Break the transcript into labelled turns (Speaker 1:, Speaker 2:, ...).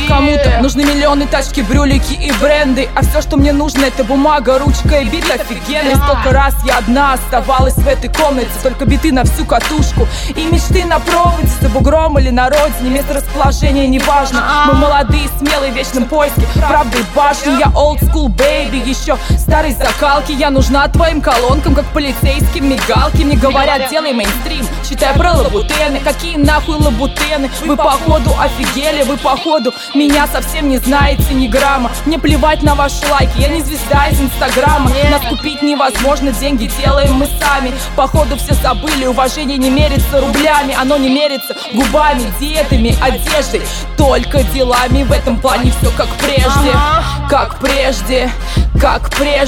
Speaker 1: Кому-то нужны миллионы, тачки, брюлики и бренды, а все, что мне нужно, это бумага, ручка и бит офигенный. Сколько раз я одна оставалась в этой комнате, только биты на всю катушку и мечты на проводе. За бугром или на родине, место расположения не важно. Мы молодые, смелые, в вечном поиске правды и башни. Я old school baby, еще старой закалки. Я нужна твоим колонкам, как полицейским мигалки. Мне говорят, делай мейнстрим, считай про лабутены. Какие нахуй лабутены? Вы походу офигели, вы походу меня совсем не знаете ни грамма. Мне плевать на ваши лайки, я не звезда из инстаграма. Нас купить невозможно, деньги делаем мы сами. Походу все забыли, уважение не мерится рублями, оно не мерится губами, диетами, одеждой, только делами. В этом плане все как прежде, как прежде, как прежде.